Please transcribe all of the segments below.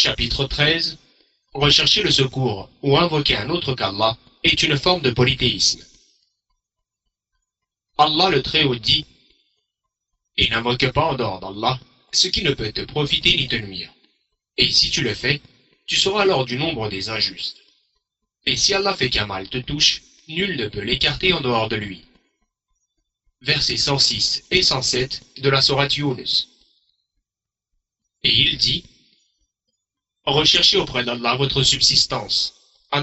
Chapitre 13. Rechercher le secours ou invoquer un autre qu'Allah est une forme de polythéisme. Allah le Très-Haut dit « Et n'invoque pas en dehors d'Allah ce qui ne peut te profiter ni te nuire. Et si tu le fais, tu seras alors du nombre des injustes. Et si Allah fait qu'un mal te touche, nul ne peut l'écarter en dehors de lui. » Versets 106 et 107 de la sourate Yunus. Et il dit « Recherchez auprès d'Allah votre subsistance, adorez-le. »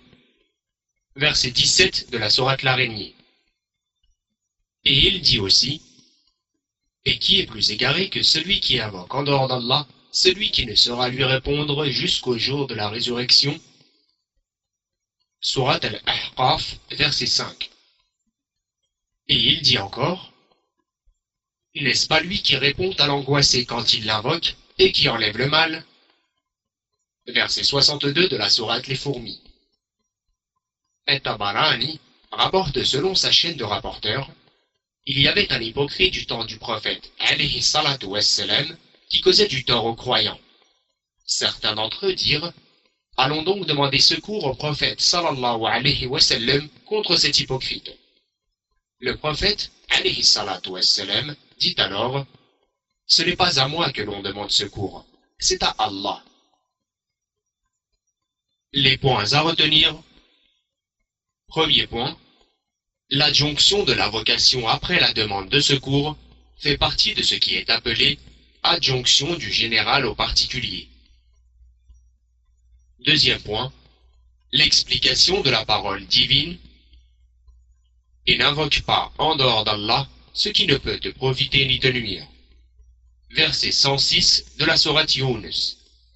Verset 17 de la sourate l'Araignée. Et il dit aussi « Et qui est plus égaré que celui qui invoque en dehors d'Allah, celui qui ne saura lui répondre jusqu'au jour de la résurrection ?» Sourate Al-Ahqaf, verset 5. Et il dit encore « N'est-ce pas lui qui répond à l'angoissé quand il l'invoque et qui enlève le mal ?» Verset 62 de la sourate Les Fourmis. At-Tabarani rapporte selon sa chaîne de rapporteurs, il y avait un hypocrite du temps du prophète alayhi salatu wassalam qui causait du tort aux croyants. Certains d'entre eux dirent, allons donc demander secours au prophète sallallahu alayhi wa sallam contre cet hypocrite. Le prophète alayhi salatu wassalam dit alors, ce n'est pas à moi que l'on demande secours, c'est à Allah. Les points à retenir. Premier point, l'adjonction de l'invocation après la demande de secours fait partie de ce qui est appelé adjonction du général au particulier. Deuxième point, l'explication de la parole divine. Et n'invoque pas en dehors d'Allah ce qui ne peut te profiter ni te nuire. Verset 106 de la sourate Yunus.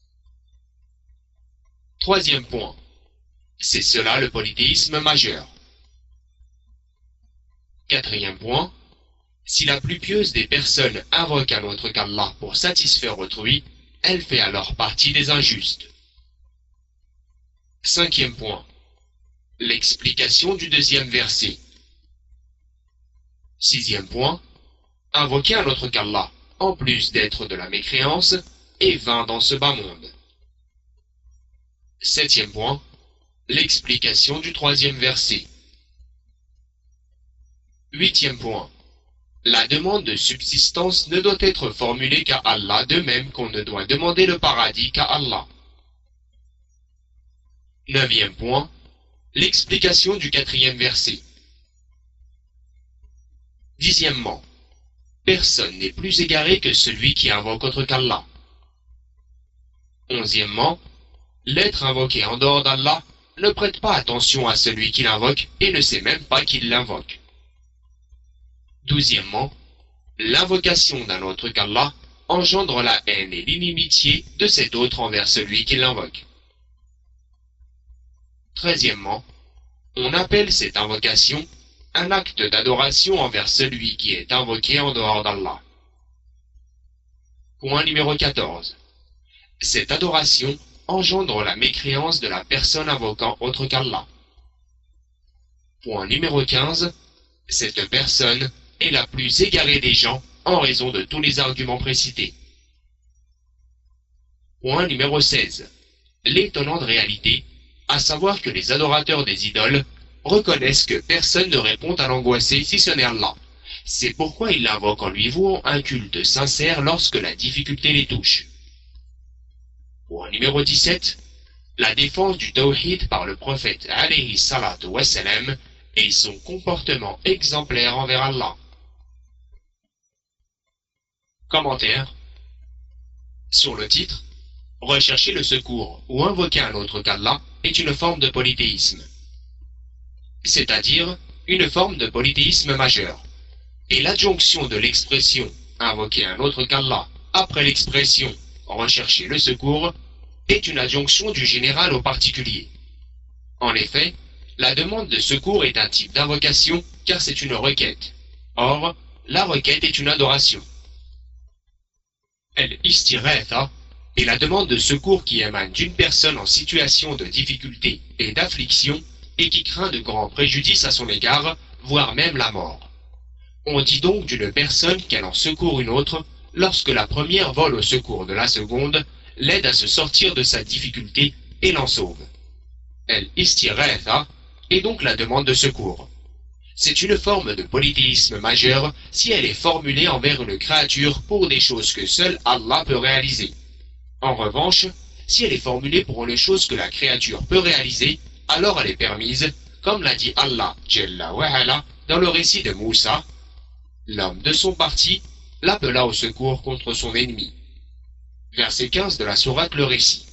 Troisième point, c'est cela le polythéisme majeur. Quatrième point, si la plus pieuse des personnes invoque un autre qu'Allah pour satisfaire autrui, elle fait alors partie des injustes. Cinquième point, l'explication du deuxième verset. Sixième point, invoquer un autre qu'Allah, en plus d'être de la mécréance, est vain dans ce bas monde. Septième point, l'explication du troisième verset. Huitième point, la demande de subsistance ne doit être formulée qu'à Allah, de même qu'on ne doit demander le paradis qu'à Allah. Neuvième point, l'explication du quatrième verset. Dixièmement, personne n'est plus égaré que celui qui invoque autre qu'Allah. Onzièmement, l'être invoqué en dehors d'Allah ne prête pas attention à celui qui l'invoque et ne sait même pas qu'il l'invoque. Douzièmement, l'invocation d'un autre qu'Allah engendre la haine et l'inimitié de cet autre envers celui qui l'invoque. Treizièmement, on appelle cette invocation un acte d'adoration envers celui qui est invoqué en dehors d'Allah. Point numéro 14. Cette adoration engendre la mécréance de la personne invoquant autre qu'Allah. Point numéro 15. Cette personne est la plus égarée des gens en raison de tous les arguments précités. Point numéro 16. L'étonnante réalité, à savoir que les adorateurs des idoles reconnaissent que personne ne répond à l'angoissé si ce n'est Allah. C'est pourquoi ils l'invoquent en lui vouant un culte sincère lorsque la difficulté les touche. Point numéro 17. La défense du tawhid par le prophète alayhi salatu wassalam et son comportement exemplaire envers Allah. Commentaire. Sur le titre, rechercher le secours ou invoquer un autre qu'Allah est une forme de polythéisme, c'est-à-dire une forme de polythéisme majeur. Et l'adjonction de l'expression invoquer un autre qu'Allah après l'expression rechercher le secours est une adjonction du général au particulier. En effet, la demande de secours est un type d'invocation car c'est une requête. Or, la requête est une adoration. Al-istighatha est la demande de secours qui émane d'une personne en situation de difficulté et d'affliction et qui craint de grands préjudices à son égard, voire même la mort. On dit donc d'une personne qu'elle en secourt une autre lorsque la première vole au secours de la seconde l'aide à se sortir de sa difficulté et l'en sauve. El-istighatha est donc la demande de secours. C'est une forme de polythéisme majeur si elle est formulée envers une créature pour des choses que seul Allah peut réaliser. En revanche, si elle est formulée pour une chose que la créature peut réaliser, alors elle est permise, comme l'a dit Allah Jalla wa Ala dans le récit de Moussa. L'homme de son parti l'appela au secours contre son ennemi. Verset 15 de la sourate Le Récit.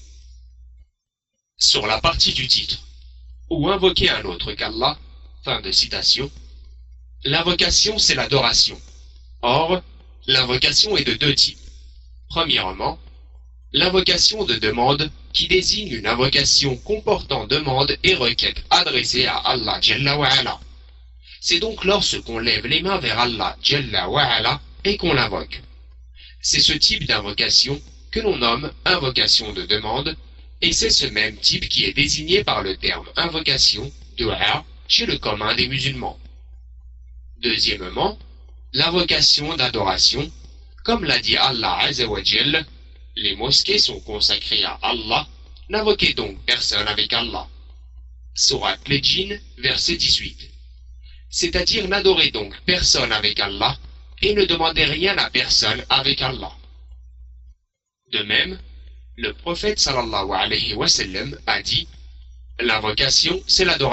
Sur la partie du titre, ou invoquer un autre qu'Allah, fin de citation, l'invocation c'est l'adoration. Or, l'invocation est de deux types. Premièrement, l'invocation de demande qui désigne une invocation comportant demande et requête adressée à Allah Jalla wa Ala. C'est donc lorsqu'on lève les mains vers Allah Jalla wa Ala et qu'on l'invoque. C'est ce type d'invocation que l'on nomme invocation de demande, et c'est ce même type qui est désigné par le terme invocation, dua, chez le commun des musulmans. Deuxièmement, l'invocation d'adoration, comme l'a dit Allah Azza wa Jal, les mosquées sont consacrées à Allah, n'invoquez donc personne avec Allah. Sourate les Djinns, verset 18. C'est-à-dire n'adorez donc personne avec Allah et ne demandez rien à personne avec Allah. De même, le prophète sallallahu alayhi wa sallam a dit « L'invocation, c'est l'adoration ».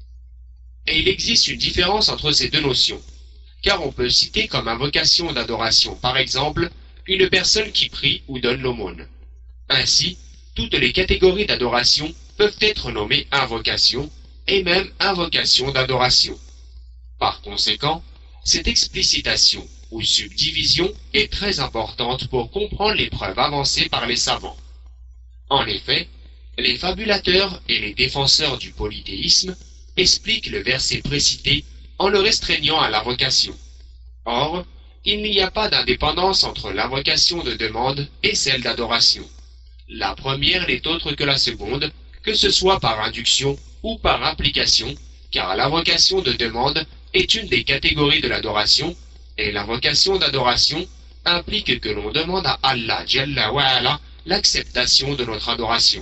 Et il existe une différence entre ces deux notions, car on peut citer comme invocation d'adoration, par exemple, une personne qui prie ou donne l'aumône. Ainsi, toutes les catégories d'adoration peuvent être nommées invocation et même invocation d'adoration. Par conséquent, cette explicitation ou subdivision est très importante pour comprendre les preuves avancées par les savants. En effet, les fabulateurs et les défenseurs du polythéisme expliquent le verset précité en le restreignant à l'invocation. Or, il n'y a pas d'indépendance entre l'invocation de demande et celle d'adoration. La première n'est autre que la seconde, que ce soit par induction ou par implication, car l'invocation de demande est une des catégories de l'adoration, et l'invocation d'adoration implique que l'on demande à Allah Jalla wa Ala l'acceptation de notre adoration.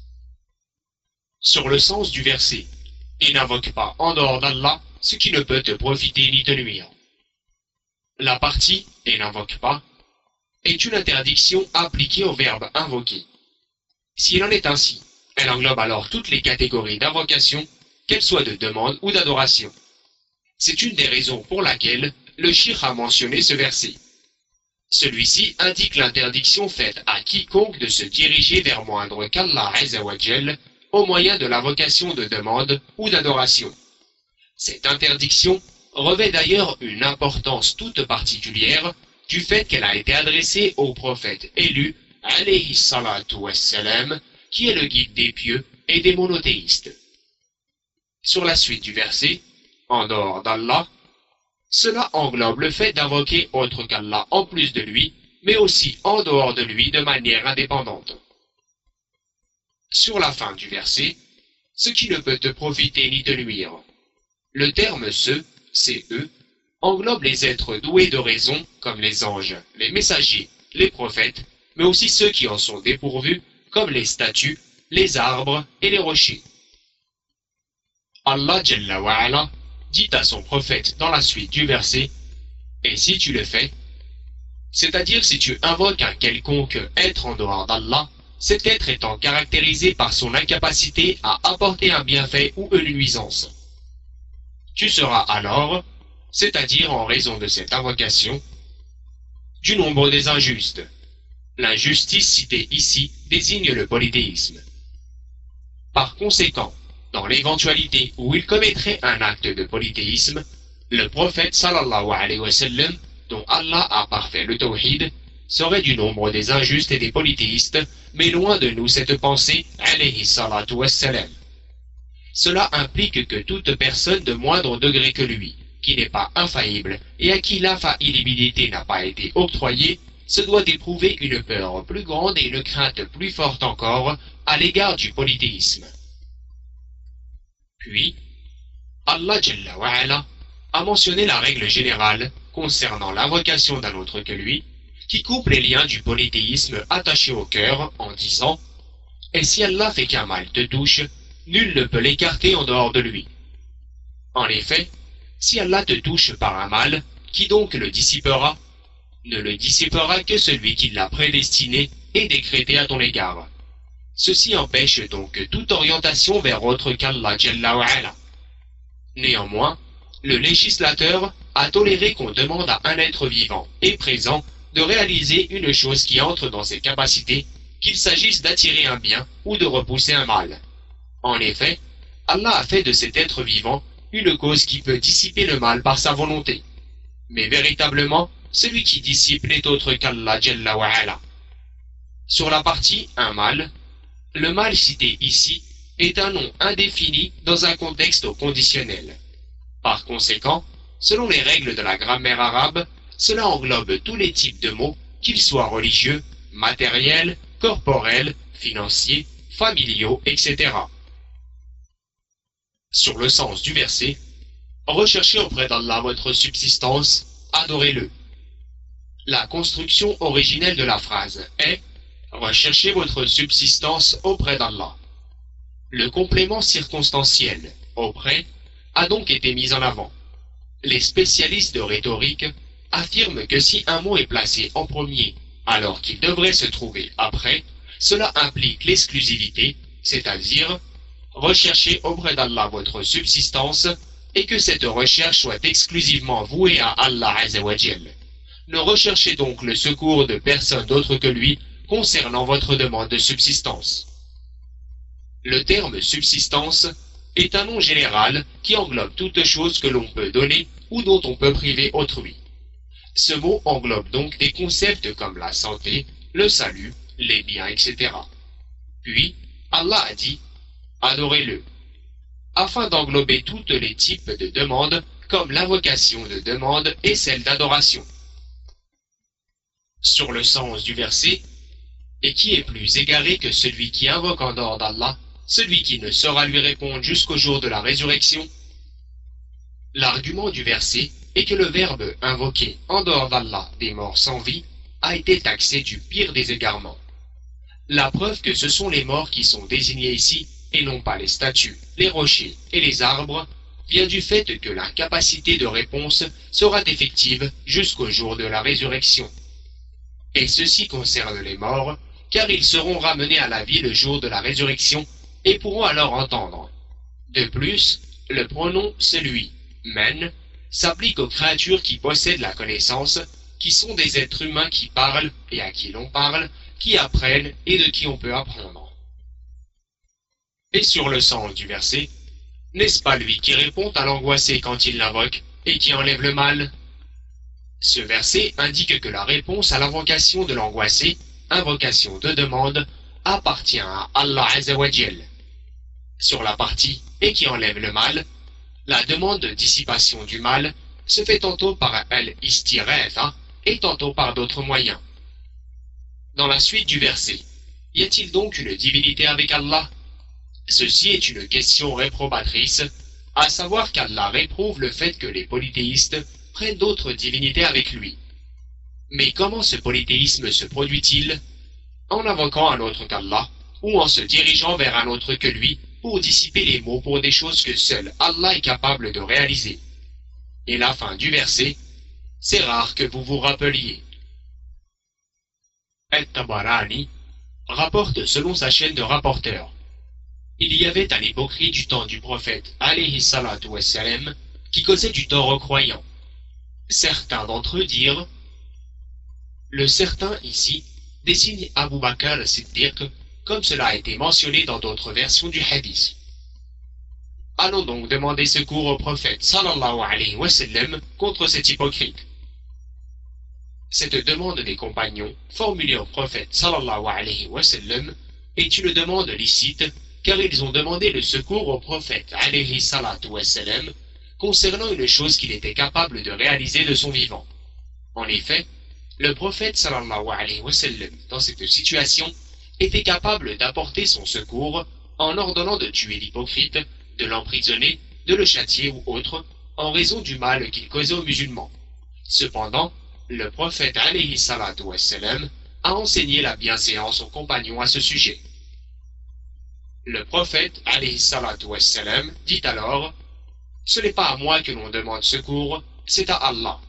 Sur le sens du verset, et n'invoque pas en dehors d'Allah ce qui ne peut te profiter ni te nuire. La partie « et n'invoque pas » est une interdiction appliquée au verbe invoquer. S'il en est ainsi, elle englobe alors toutes les catégories d'invocation, qu'elles soient de demande ou d'adoration. C'est une des raisons pour laquelle le Cheikh a mentionné ce verset. Celui-ci indique l'interdiction faite à quiconque de se diriger vers moindre qu'Allah Azza wa Jal au moyen de l'invocation de demande ou d'adoration. Cette interdiction revêt d'ailleurs une importance toute particulière du fait qu'elle a été adressée au prophète élu, alayhi salatu wassalam, qui est le guide des pieux et des monothéistes. Sur la suite du verset, en dehors d'Allah, cela englobe le fait d'invoquer autre qu'Allah en plus de lui, mais aussi en dehors de lui de manière indépendante. Sur la fin du verset, ce qui ne peut te profiter ni te nuire. Le terme ce, c'est-eux, englobe les êtres doués de raison comme les anges, les messagers, les prophètes, mais aussi ceux qui en sont dépourvus comme les statues, les arbres et les rochers. Allah Jalla wa Ala dit à son prophète dans la suite du verset « Et si tu le fais ?» C'est-à-dire si tu invoques un quelconque être en dehors d'Allah, cet être étant caractérisé par son incapacité à apporter un bienfait ou une nuisance. Tu seras alors, c'est-à-dire en raison de cette invocation, du nombre des injustes. L'injustice citée ici désigne le polythéisme. Par conséquent, dans l'éventualité où il commettrait un acte de polythéisme, le prophète sallallahu alayhi wa sallam, dont Allah a parfait le tawhid, serait du nombre des injustes et des polythéistes, mais loin de nous cette pensée alayhi salatu wassalam. Cela implique que toute personne de moindre degré que lui, qui n'est pas infaillible et à qui l'infaillibilité n'a pas été octroyée, se doit d'éprouver une peur plus grande et une crainte plus forte encore à l'égard du polythéisme. Puis, Allah Jalla wa Ala a mentionné la règle générale concernant l'invocation d'un autre que lui, qui coupe les liens du polythéisme attachés au cœur en disant « Et si Allah fait qu'un mal te touche, nul ne peut l'écarter en dehors de lui. » En effet, si Allah te touche par un mal, qui donc le dissipera? Ne le dissipera que celui qui l'a prédestiné et décrété à ton égard. Ceci empêche donc toute orientation vers autre qu'Allah Jalla wa Ala. Néanmoins, le législateur a toléré qu'on demande à un être vivant et présent de réaliser une chose qui entre dans ses capacités, qu'il s'agisse d'attirer un bien ou de repousser un mal. En effet, Allah a fait de cet être vivant une cause qui peut dissiper le mal par sa volonté. Mais véritablement, celui qui dissipe n'est autre qu'Allah Jalla wa Ala. Sur la partie un mal, le mal cité ici est un nom indéfini dans un contexte au conditionnel. Par conséquent, selon les règles de la grammaire arabe, cela englobe tous les types de mots, qu'ils soient religieux, matériels, corporels, financiers, familiaux, etc. Sur le sens du verset, recherchez auprès d'Allah votre subsistance, adorez-le. La construction originelle de la phrase est « Recherchez votre subsistance auprès d'Allah ». Le complément circonstanciel « auprès » a donc été mis en avant. Les spécialistes de rhétorique affirment que si un mot est placé en premier alors qu'il devrait se trouver après, cela implique l'exclusivité, c'est-à-dire recherchez auprès d'Allah votre subsistance et que cette recherche soit exclusivement vouée à Allah Azzawajal. Ne recherchez donc le secours de personne d'autre que lui concernant votre demande de subsistance. Le terme subsistance est un nom général qui englobe toute chose que l'on peut donner ou dont on peut priver autrui. Ce mot englobe donc des concepts comme la santé, le salut, les biens, etc. Puis, Allah a dit « Adorez-le » afin d'englober tous les types de demandes comme l'invocation de demande et celle d'adoration. Sur le sens du verset, et qui est plus égaré que celui qui invoque en dehors d'Allah, celui qui ne saura lui répondre jusqu'au jour de la résurrection? L'argument du verset est que le verbe invoquer en dehors d'Allah des morts sans vie a été taxé du pire des égarements. La preuve que ce sont les morts qui sont désignés ici et non pas les statues, les rochers et les arbres vient du fait que l'incapacité de réponse sera effective jusqu'au jour de la résurrection. Et ceci concerne les morts, car ils seront ramenés à la vie le jour de la résurrection et pourront alors entendre. De plus, le pronom celui, men, s'applique aux créatures qui possèdent la connaissance, qui sont des êtres humains qui parlent et à qui l'on parle, qui apprennent et de qui on peut apprendre. Et sur le sens du verset, n'est-ce pas lui qui répond à l'angoissé quand il l'invoque et qui enlève le mal? Ce verset indique que la réponse à l'invocation de l'angoissé, invocation de demande, appartient à Allah Azzawajal. Sur la partie « et qui enlève le mal », la demande de dissipation du mal se fait tantôt par al-istiratha et tantôt par d'autres moyens. Dans la suite du verset, y a-t-il donc une divinité avec Allah? Ceci est une question réprobatrice, à savoir qu'Allah réprouve le fait que les polythéistes prennent d'autres divinités avec lui. Mais comment ce polythéisme se produit-il? En invoquant un autre qu'Allah, ou en se dirigeant vers un autre que lui, pour dissiper les maux pour des choses que seul Allah est capable de réaliser. Et la fin du verset, c'est rare que vous vous rappeliez. Al-Tabarani rapporte selon sa chaîne de rapporteurs. Il y avait un hypocrite du temps du prophète alayhi salatu wassalam qui causait du tort aux croyants. Certains d'entre eux dirent « Le certain ici désigne Abu Bakr Siddiq comme cela a été mentionné dans d'autres versions du hadith. Allons donc demander secours au prophète sallallahu alayhi wa sallam contre cet hypocrite. » Cette demande des compagnons formulée au prophète sallallahu alayhi wa sallam est une demande licite car ils ont demandé le secours au prophète alayhi salatu wassalam concernant une chose qu'il était capable de réaliser de son vivant. En effet, le prophète sallallahu alayhi wa sallam dans cette situation était capable d'apporter son secours en ordonnant de tuer l'hypocrite, de l'emprisonner, de le châtier ou autre, en raison du mal qu'il causait aux musulmans. Cependant, Le prophète alayhi salatu wassalam a enseigné la bienséance aux compagnons à ce sujet. Le prophète alayhi salatu wassalam dit alors: ce n'est pas à moi que l'on demande secours, c'est à Allah.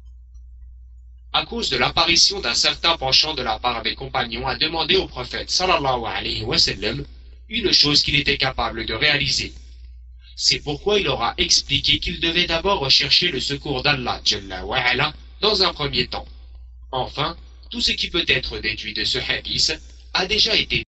À cause de l'apparition d'un certain penchant de la part des compagnons à demander au prophète sallallahu alayhi wa sallam une chose qu'il était capable de réaliser. C'est pourquoi il leur a expliqué qu'il devait d'abord rechercher le secours d'Allah Jalla wa ala dans un premier temps. Enfin, tout ce qui peut être déduit de ce hadith a déjà été